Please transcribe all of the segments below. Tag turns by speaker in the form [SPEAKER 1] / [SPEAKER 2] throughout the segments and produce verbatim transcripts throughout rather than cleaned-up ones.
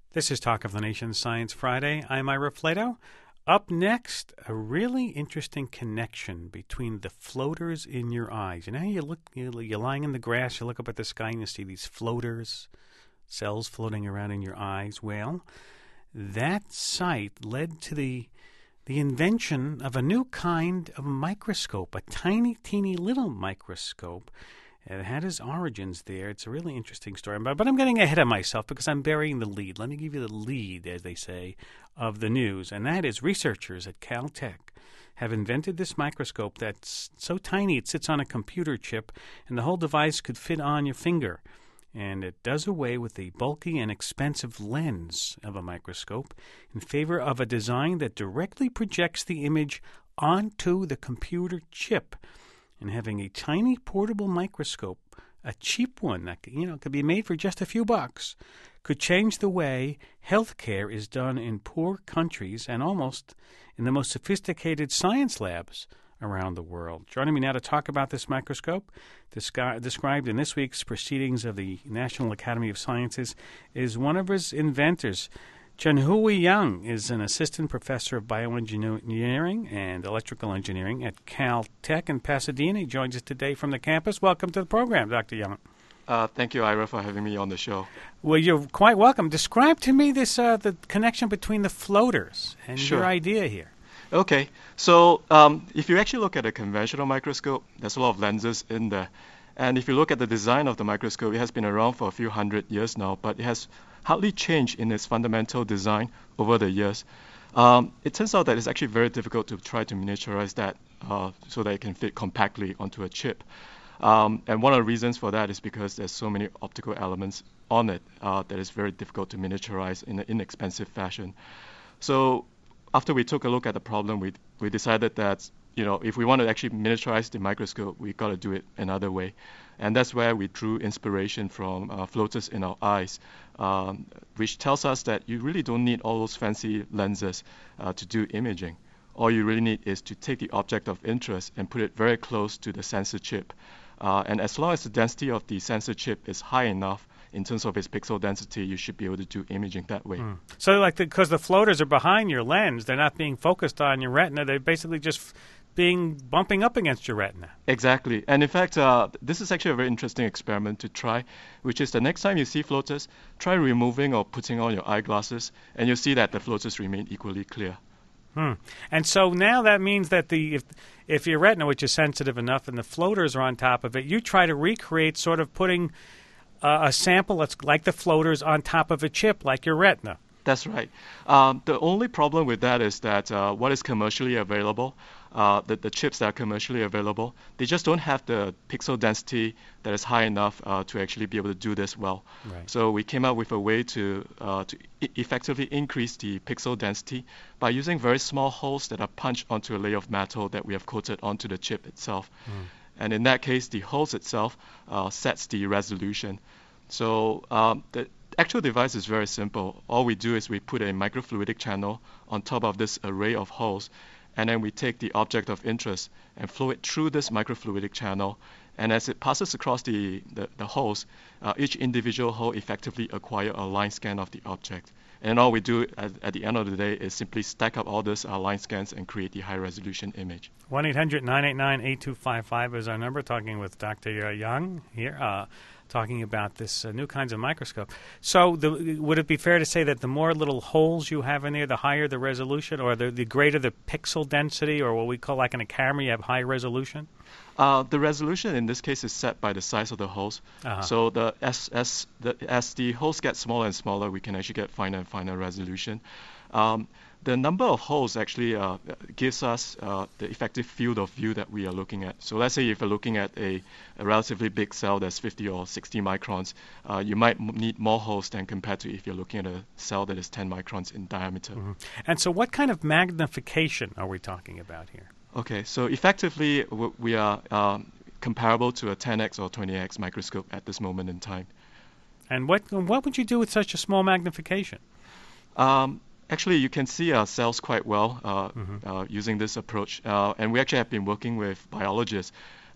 [SPEAKER 1] This is Talk of the Nation Science Friday. I'm Ira Flato. Up next, a really interesting connection between the floaters in your eyes. You know how you look, you're lying in the grass, you look up at the sky and you see these floaters, cells floating around in your eyes. Well, that sight led to the the invention of a new kind of microscope, a tiny, teeny little microscope. It had its origins there. It's a really interesting story. But, but I'm getting ahead of myself because I'm burying the lead. Let me give you the lead, as they say, of the news. And that is researchers at Caltech have invented this microscope that's so tiny it sits on a computer chip, and the whole device could fit on your finger. And it does away with the bulky and expensive lens of a microscope in favor of a design that directly projects the image onto the computer chip. And having a tiny portable microscope, a cheap one that you know could be made for just a few bucks, could change the way healthcare is done in poor countries and almost in the most sophisticated science labs around the world. Joining me now to talk about this microscope, descri- described in this week's Proceedings of the National Academy of Sciences, is one of his inventors. Chunhui Yang is an assistant professor of bioengineering and electrical engineering at Caltech in Pasadena. He joins us today from the campus. Welcome to the program, Doctor Yang.
[SPEAKER 2] Uh, thank you, Ira, for having me on the show.
[SPEAKER 1] Well, you're quite welcome. Describe to me this uh, the connection between the floaters and
[SPEAKER 2] Sure.
[SPEAKER 1] your idea here.
[SPEAKER 2] Okay, so um, if you actually look at a conventional microscope, there's a lot of lenses in there. And if you look at the design of the microscope, it has been around for a few hundred years now, but it has hardly changed in its fundamental design over the years. Um, it turns out that it's actually very difficult to try to miniaturize that uh, so that it can fit compactly onto a chip. Um, and one of the reasons for that is because there's so many optical elements on it uh, that it's very difficult to miniaturize in an inexpensive fashion. So after we took a look at the problem, we we decided that you know if we want to actually miniaturize the microscope, we got to do it another way. And that's where we drew inspiration from uh, floaters in our eyes, um, which tells us that you really don't need all those fancy lenses uh, to do imaging. All you really need is to take the object of interest and put it very close to the sensor chip. Uh, and as long as the density of the sensor chip is high enough in terms of its pixel density, you should be able to do imaging that way.
[SPEAKER 1] Mm. So, like, because the, the floaters are behind your lens, they're not being focused on your retina. They're basically just f- being bumping up against your retina.
[SPEAKER 2] Exactly. And in fact, uh, this is actually a very interesting experiment to try, which is the next time you see floaters, try removing or putting on your eyeglasses, and you'll see that the floaters remain equally clear.
[SPEAKER 1] Hmm. And so now that means that the if, if your retina, which is sensitive enough, and the floaters are on top of it, you try to recreate sort of putting uh, a sample that's like the floaters on top of a chip, like your retina.
[SPEAKER 2] That's right. Um, the only problem with that is that uh, what is commercially available, uh, the, the chips that are commercially available, they just don't have the pixel density that is high enough uh, to actually be able to do this well.
[SPEAKER 1] Right.
[SPEAKER 2] So we came up with a way to uh, to e- effectively increase the pixel density by using very small holes that are punched onto a layer of metal that we have coated onto the chip itself. Mm. And in that case, the holes itself uh, sets the resolution. So um, the actual device is very simple. All we do is we put a microfluidic channel on top of this array of holes, and then we take the object of interest and flow it through this microfluidic channel. And as it passes across the, the, the holes, uh, each individual hole effectively acquire a line scan of the object. And all we do at, at the end of the day is simply stack up all those uh, line scans and create the high-resolution image.
[SPEAKER 1] one eight hundred nine eight nine eight two five five is our number, talking with Doctor Yang here, uh, talking about this uh, new kinds of microscope. So the, would it be fair to say that the more little holes you have in there, the higher the resolution, or the, the greater the pixel density, or what we call, like in a camera, you have high resolution?
[SPEAKER 2] Uh, the resolution in this case is set by the size of the holes. Uh-huh. So the as as the as the holes get smaller and smaller, we can actually get finer and finer resolution. Um, the number of holes actually uh, gives us uh, the effective field of view that we are looking at. So let's say if you're looking at a, a relatively big cell that's fifty or sixty microns, uh, you might m- need more holes than compared to if you're looking at a cell that is ten microns in diameter.
[SPEAKER 1] Mm-hmm. And so what kind of magnification are we talking about here?
[SPEAKER 2] Okay, so effectively w- we are um, comparable to a ten x or twenty x microscope at this moment in time.
[SPEAKER 1] And what what would you do with such a small magnification?
[SPEAKER 2] Um, Actually, you can see our cells quite well uh, mm-hmm. uh, using this approach. Uh, and we actually have been working with biologists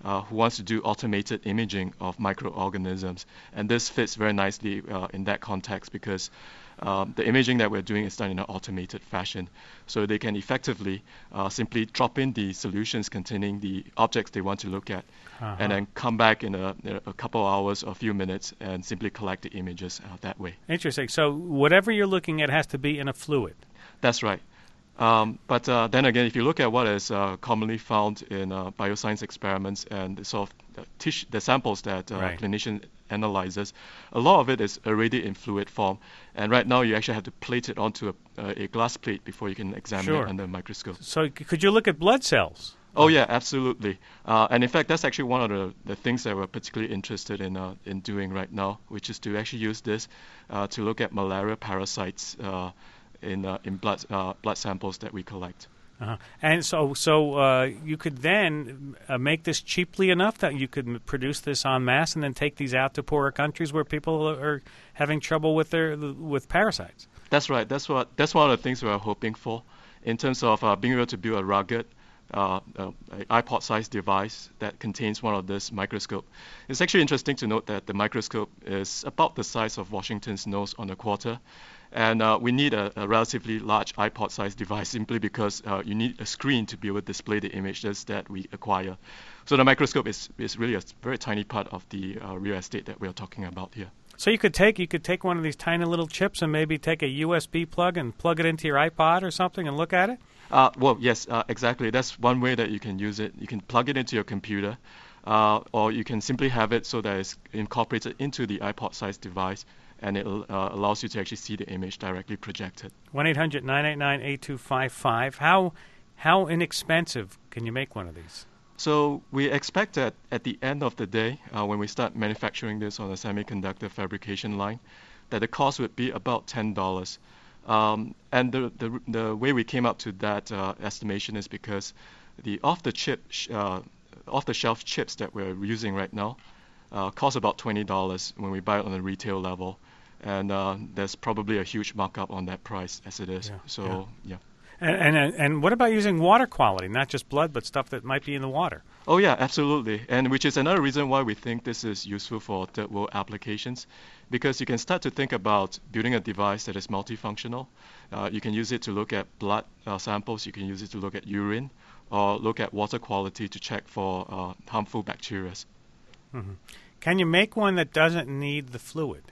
[SPEAKER 2] uh, who wants to do automated imaging of microorganisms. And this fits very nicely uh, in that context because um, the imaging that we're doing is done in an automated fashion. So they can effectively uh, simply drop in the solutions containing the objects they want to look at, uh-huh. and then come back in a, a couple hours or a few minutes and simply collect the images uh, that way.
[SPEAKER 1] Interesting. So whatever you're looking at has to be in a fluid.
[SPEAKER 2] That's right. Um, but uh, then again, if you look at what is uh, commonly found in uh, bioscience experiments and the sort of uh, tissue, the samples that uh,
[SPEAKER 1] right.
[SPEAKER 2] clinician analyzes, a lot of it is already in fluid form. And right now, you actually have to plate it onto a, uh, a glass plate before you can examine
[SPEAKER 1] sure.
[SPEAKER 2] it under a microscope.
[SPEAKER 1] So c- could you look at blood cells?
[SPEAKER 2] Oh yeah, absolutely. Uh, and in fact, that's actually one of the, the things that we're particularly interested in uh, in doing right now, which is to actually use this uh, to look at malaria parasites uh, in uh, in blood uh, blood samples that we collect.
[SPEAKER 1] Uh-huh. And so, so uh, you could then uh, make this cheaply enough that you could m- produce this en masse, and then take these out to poorer countries where people are having trouble with their with parasites.
[SPEAKER 2] That's right. That's what that's one of the things we are hoping for, in terms of uh, being able to build a rugged, uh, uh, iPod-sized device that contains one of this microscope. It's actually interesting to note that the microscope is about the size of Washington's nose on a quarter. And uh, we need a, a relatively large iPod-sized device simply because uh, you need a screen to be able to display the images that we acquire. So the microscope is, is really a very tiny part of the uh, real estate that we're talking about here.
[SPEAKER 1] So you could take you could take one of these tiny little chips and maybe take a U S B plug and plug it into your iPod or something and look at it?
[SPEAKER 2] Uh, well, yes, uh, exactly. That's one way that you can use it. You can plug it into your computer, uh, or you can simply have it so that it's incorporated into the iPod-sized device, and it uh, allows you to actually see the image directly projected.
[SPEAKER 1] one eight hundred nine eight nine eight two five five. How how inexpensive can you make one of these?
[SPEAKER 2] So we expect that at the end of the day, uh, when we start manufacturing this on a semiconductor fabrication line, that the cost would be about ten dollars. Um, and the, the the way we came up to that uh, estimation is because the off-the-chip, sh- uh, off-the-shelf chips that we're using right now uh, cost about twenty dollars when we buy it on a retail level. And uh, there's probably a huge markup on that price as it is.
[SPEAKER 1] Yeah,
[SPEAKER 2] so,
[SPEAKER 1] yeah.
[SPEAKER 2] yeah.
[SPEAKER 1] And, and and what about using water quality, not just blood, but stuff that might be in the water?
[SPEAKER 2] Oh yeah, absolutely. And which is another reason why we think this is useful for third world applications, because you can start to think about building a device that is multifunctional. Uh, you can use it to look at blood uh, samples, you can use it to look at urine, or look at water quality to check for uh, harmful bacteria.
[SPEAKER 1] Mm-hmm. Can you make one that doesn't need the fluid?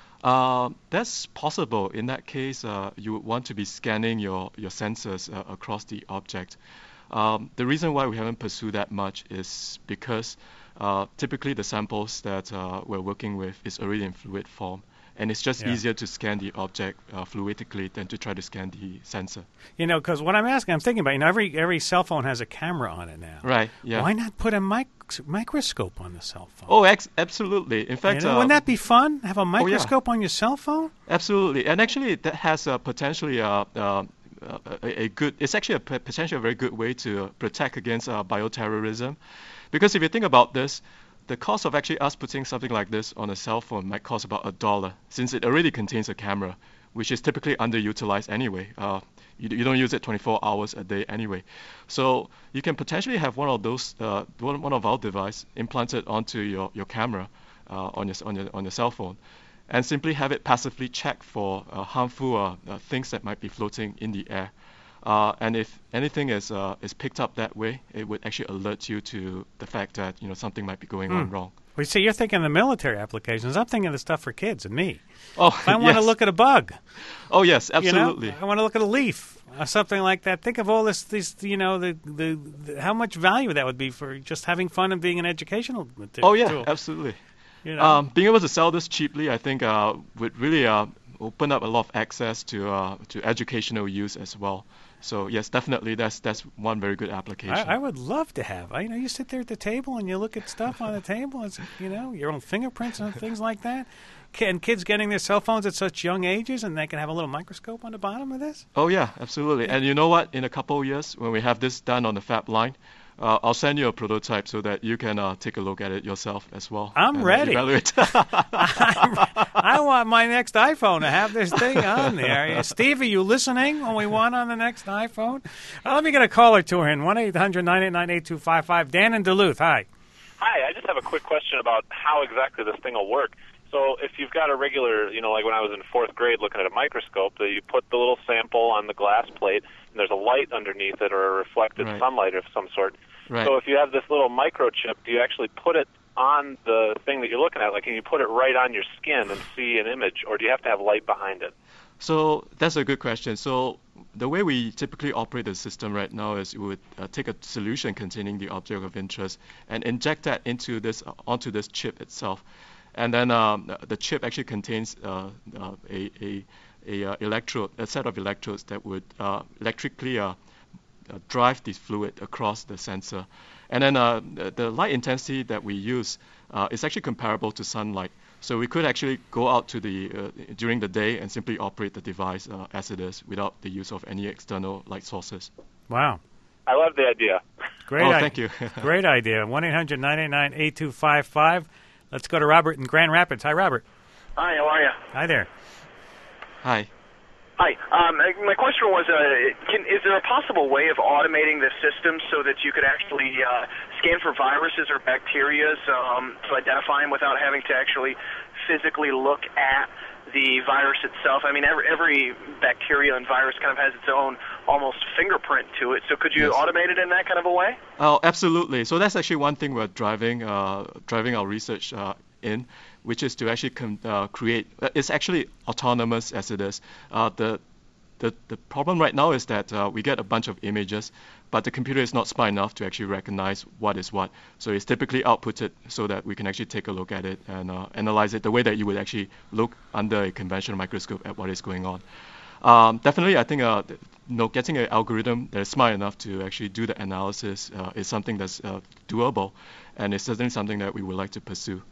[SPEAKER 2] Uh, that's possible. In that case, uh, you would want to be scanning your, your sensors uh, across the object. Um, the reason why we haven't pursued that much is because uh, typically the samples that uh, we're working with is already in fluid form. And it's just
[SPEAKER 1] yeah.
[SPEAKER 2] easier to scan the object uh, fluidically than to try to scan the sensor.
[SPEAKER 1] You know, because what I'm asking, I'm thinking about, you know, every every cell phone has a camera on it now.
[SPEAKER 2] Right, yeah.
[SPEAKER 1] Why not put a mic- microscope on the cell phone?
[SPEAKER 2] Oh, ex- absolutely. In fact,
[SPEAKER 1] you know,
[SPEAKER 2] uh,
[SPEAKER 1] wouldn't that be fun? Have a microscope
[SPEAKER 2] oh, yeah.
[SPEAKER 1] on your cell phone?
[SPEAKER 2] Absolutely. And actually, that has uh, potentially uh, uh, a, a good, it's actually a p- potentially a very good way to protect against uh, bioterrorism. Because if you think about this, the cost of actually us putting something like this on a cell phone might cost about a dollar, since it already contains a camera, which is typically underutilized anyway. Uh, you, you don't use it twenty-four hours a day anyway. So you can potentially have one of those, uh, one, one of our device implanted onto your, your camera uh, on your on your on your cell phone, and simply have it passively check for uh, harmful uh, uh, things that might be floating in the air. Uh, and if anything is uh, is picked up that way, it would actually alert you to the fact that you know something might be going
[SPEAKER 1] hmm.
[SPEAKER 2] on wrong.
[SPEAKER 1] Well, you see, you're thinking the military applications. I'm thinking of the stuff for kids and me.
[SPEAKER 2] Oh,
[SPEAKER 1] if I want
[SPEAKER 2] yes.
[SPEAKER 1] to look at a bug.
[SPEAKER 2] Oh yes, absolutely.
[SPEAKER 1] You know, I want to look at a leaf or something like that. Think of all this, these, you know, the, the, the how much value that would be for just having fun and being an educational material.
[SPEAKER 2] Oh yeah,
[SPEAKER 1] tool.
[SPEAKER 2] absolutely.
[SPEAKER 1] You know?
[SPEAKER 2] Um, being able to sell this cheaply, I think, uh, would really uh, open up a lot of access to uh, to educational use as well. So yes, definitely, that's that's one very good application.
[SPEAKER 1] I, I would love to have. I, you know, you sit there at the table and you look at stuff on the table. It's, you know, your own fingerprints and things like that. And kids getting their cell phones at such young ages, and they can have a little microscope on the bottom of this.
[SPEAKER 2] Oh yeah, absolutely.
[SPEAKER 1] Yeah.
[SPEAKER 2] And you know what? In a couple of years, when we have this done on the fab line, uh, I'll send you a prototype so that you can uh, take a look at it yourself as well.
[SPEAKER 1] I'm
[SPEAKER 2] and, uh,
[SPEAKER 1] ready.
[SPEAKER 2] Evaluate.
[SPEAKER 1] I, I want my next iPhone to have this thing on there. Steve, are you listening when we want on the next iPhone? Uh, let me get a caller to her in one eight hundred nine eight nine eight two five five. Dan in Duluth, hi.
[SPEAKER 3] Hi, I just have a quick question about how exactly this thing will work. So if you've got a regular, you know, like when I was in fourth grade looking at a microscope, that you put the little sample on the glass plate, and there's a light underneath it or a reflected
[SPEAKER 2] Right.
[SPEAKER 3] sunlight of some sort.
[SPEAKER 2] Right.
[SPEAKER 3] So if you have this little microchip, do you actually put it on the thing that you're looking at? Like, can you put it right on your skin and see an image, or do you have to have light behind it?
[SPEAKER 2] So that's a good question. So the way we typically operate the system right now is we would uh, take a solution containing the object of interest and inject that into this uh, onto this chip itself, and then um, the chip actually contains uh, uh, a a, a uh, electrode, a set of electrodes that would uh, electrically uh, uh, drive this fluid across the sensor, and then uh, the, the light intensity that we use uh, is actually comparable to sunlight. So we could actually go out to the uh, during the day and simply operate the device uh, as it is without the use of any external light sources.
[SPEAKER 1] Wow.
[SPEAKER 3] I love the idea.
[SPEAKER 1] Great.
[SPEAKER 2] Oh,
[SPEAKER 1] i-
[SPEAKER 2] thank you.
[SPEAKER 1] Great idea. one eight hundred nine eight nine eight two five five. Let's go to Robert in Grand Rapids. Hi, Robert.
[SPEAKER 4] Hi, how are you?
[SPEAKER 1] Hi there.
[SPEAKER 2] Hi.
[SPEAKER 4] Hi. Um, my question was, uh, can, is there a possible way of automating the system so that you could actually uh, scan for viruses or bacteria um, to identify them without having to actually physically look at the virus itself? I mean, every, every bacteria and virus kind of has its own almost fingerprint to it. So could you
[SPEAKER 2] Yes.
[SPEAKER 4] automate it in that kind of a way?
[SPEAKER 2] Oh, absolutely. So that's actually one thing we're driving uh, driving our research uh, in, which is to actually com- uh, create. Uh, it's actually autonomous as it is. Uh, the the the problem right now is that uh, we get a bunch of images, but the computer is not smart enough to actually recognize what is what. So it's typically outputted so that we can actually take a look at it and uh, analyze it the way that you would actually look under a conventional microscope at what is going on. Um, definitely, I think uh, th- you know, getting an algorithm that is smart enough to actually do the analysis uh, is something that's uh, doable, and it's certainly something that we would like to pursue.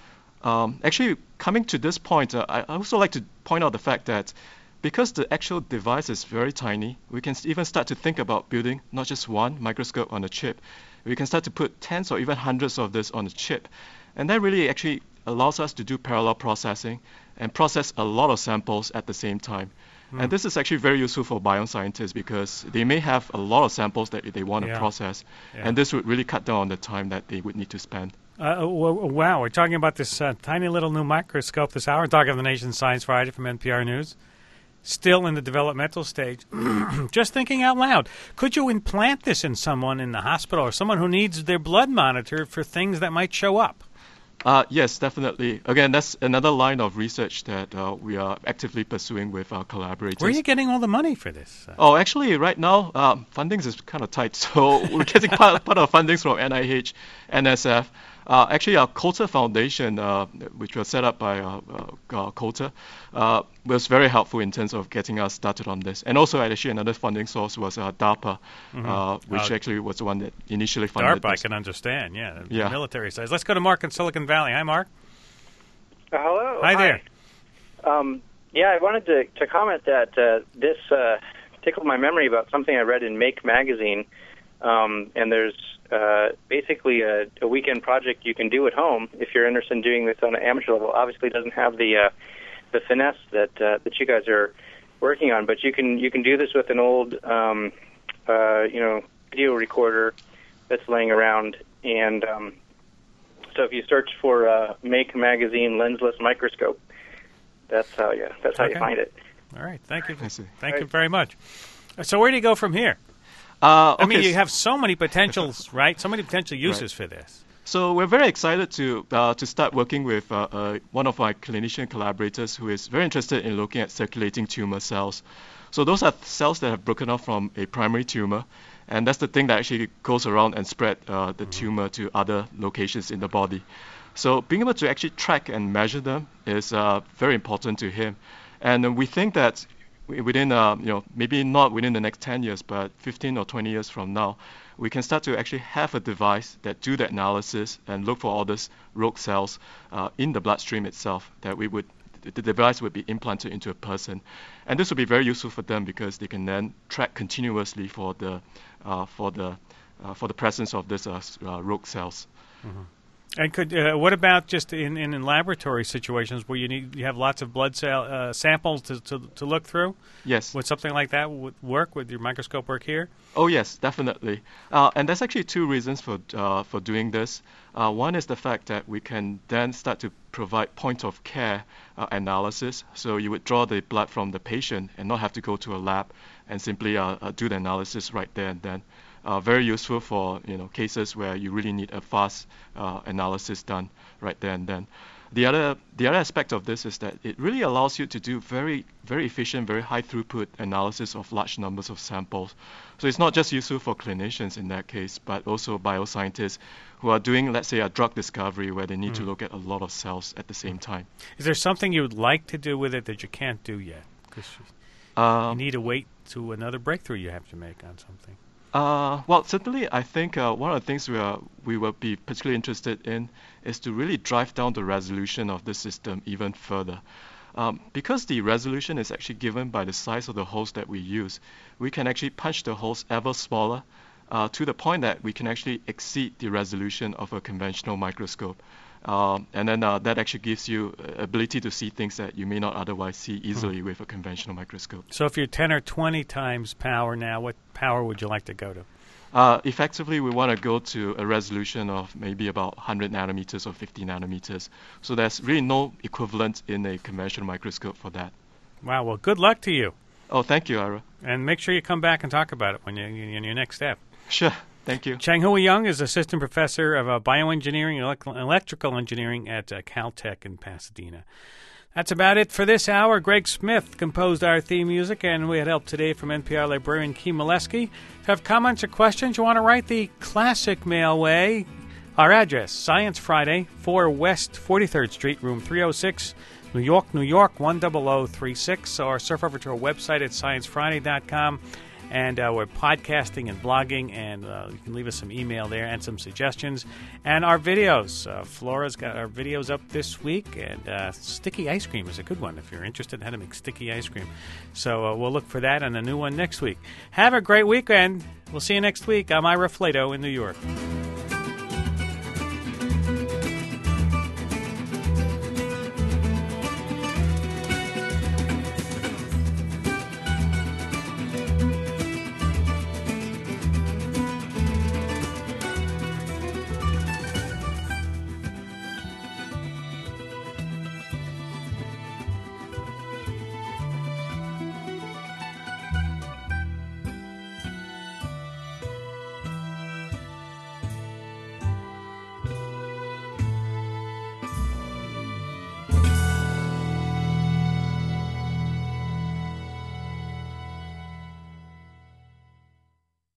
[SPEAKER 2] Um, actually, coming to this point, uh, I I also like to point out the fact that because the actual device is very tiny, we can s- even start to think about building not just one microscope on a chip. We can start to put tens or even hundreds of this on a chip. And that really actually allows us to do parallel processing and process a lot of samples at the same time. And this is actually very useful for bioscientists because they may have a lot of samples that they want to
[SPEAKER 1] Yeah.
[SPEAKER 2] process.
[SPEAKER 1] Yeah.
[SPEAKER 2] And this would really cut down on the time that they would need to spend.
[SPEAKER 1] Uh, w- w- wow, we're talking about this uh, tiny little new microscope this hour. We're talking on the Nation's Science Friday from N P R News. Still in the developmental stage. Just thinking out loud, could you implant this in someone in the hospital or someone who needs their blood monitored for things that might show up?
[SPEAKER 2] Uh, yes, definitely. Again, that's another line of research that uh, we are actively pursuing with our collaborators.
[SPEAKER 1] Where are you getting all the money for this? Uh,
[SPEAKER 2] Oh, actually, right now, um, funding is kind of tight, so we're getting part, part of fundings from N I H, N S F. Uh, actually, our Coulter Foundation, uh, which was set up by uh, uh, Coulter, uh, was very helpful in terms of getting us started on this. And also, actually, another funding source was uh, DARPA, uh, which
[SPEAKER 1] Uh,
[SPEAKER 2] actually was the one that initially funded
[SPEAKER 1] DARPA, I
[SPEAKER 2] this.
[SPEAKER 1] can understand, yeah. The
[SPEAKER 2] Yeah.
[SPEAKER 1] military size. Let's go to Mark in Silicon Valley. Hi, Mark.
[SPEAKER 5] Uh, hello.
[SPEAKER 1] Hi there.
[SPEAKER 5] Um, yeah, I wanted to, to comment that uh, this uh, tickled my memory about something I read in Make magazine. Um, and there's uh, basically a, a weekend project you can do at home if you're interested in doing this on an amateur level. Obviously, it doesn't have the uh, the finesse that uh, that you guys are working on, but you can you can do this with an old um, uh, you know video recorder that's laying around. And um, so if you search for uh, Make magazine lensless microscope, that's how you that's how
[SPEAKER 1] Okay.
[SPEAKER 5] you find it.
[SPEAKER 1] All right, thank you.
[SPEAKER 2] I see.
[SPEAKER 1] Thank you very much. So where do you go from here?
[SPEAKER 2] Uh,
[SPEAKER 1] I mean,
[SPEAKER 2] okay,
[SPEAKER 1] you have so many potentials, right? So many potential uses for this.
[SPEAKER 2] So we're very excited to uh, to start working with uh, uh, one of our clinician collaborators who is very interested in looking at circulating tumor cells. So those are cells that have broken off from a primary tumor, and that's the thing that actually goes around and spread uh, the tumor to other locations in the body. So being able to actually track and measure them is uh, very important to him, and uh, we think that within uh, you know maybe not within the next ten years, but fifteen or twenty years from now, we can start to actually have a device that do the analysis and look for all these rogue cells uh, in the bloodstream itself that we would the device would be implanted into a person, and this would be very useful for them because they can then track continuously for the uh, for the uh, for the presence of these uh, uh, rogue cells.
[SPEAKER 1] And could uh, what about just in, in, in laboratory situations where you need you have lots of blood cell, uh, samples to, to to look through?
[SPEAKER 2] Yes.
[SPEAKER 1] Would something like that would work? Would your microscope work here?
[SPEAKER 2] Oh yes, definitely. Uh, and there's actually two reasons for uh, for doing this. Uh, one is the fact that we can then start to provide point of care uh, analysis. So you would draw the blood from the patient and not have to go to a lab and simply uh, uh, do the analysis right there and then. Uh, very useful for you know cases where you really need a fast uh, analysis done right there and then. The other the other aspect of this is that it really allows you to do very very efficient, very high throughput analysis of large numbers of samples. So it's not just useful for clinicians in that case, but also bioscientists who are doing, let's say, a drug discovery where they need mm. to look at a lot of cells at the same time.
[SPEAKER 1] Is there something you would like to do with it that you can't do yet? Because
[SPEAKER 2] um,
[SPEAKER 1] you need to wait to another breakthrough you have to make on something.
[SPEAKER 2] Uh, well, certainly, I think uh, one of the things we are we will be particularly interested in is to really drive down the resolution of the system even further. Um, because the resolution is actually given by the size of the holes that we use, we can actually punch the holes ever smaller uh, to the point that we can actually exceed the resolution of a conventional microscope. Um, and then uh, that actually gives you uh, ability to see things that you may not otherwise see easily hmm. with a conventional microscope.
[SPEAKER 1] So if you're ten or twenty times power now, what power would you like to go to?
[SPEAKER 2] Uh, effectively, we want to go to a resolution of maybe about one hundred nanometers or fifty nanometers. So there's really no equivalent in a conventional microscope for that.
[SPEAKER 1] Wow. Well, good luck to you.
[SPEAKER 2] Oh, thank you, Ira.
[SPEAKER 1] And make sure you come back and talk about it when you in your next step.
[SPEAKER 2] Sure. Thank you.
[SPEAKER 1] Chang-Hui Young is Assistant Professor of uh, Bioengineering and Elec- Electrical Engineering at uh, Caltech in Pasadena. That's about it for this hour. Greg Smith composed our theme music, and we had help today from N P R librarian Kim Molesky. If you have comments or questions, you want to write the classic mail way. Our address, Science Friday, four West forty-third Street, room three oh six, New York, New York, one zero zero three six, or surf over to our website at science friday dot com. And uh, we're podcasting and blogging, and uh, you can leave us some email there and some suggestions. And our videos. Uh, Flora's got our videos up this week, and uh, sticky ice cream is a good one if you're interested in how to make sticky ice cream. So uh, we'll look for that and a new one next week. Have a great weekend. We'll see you next week. I'm Ira Flato in New York.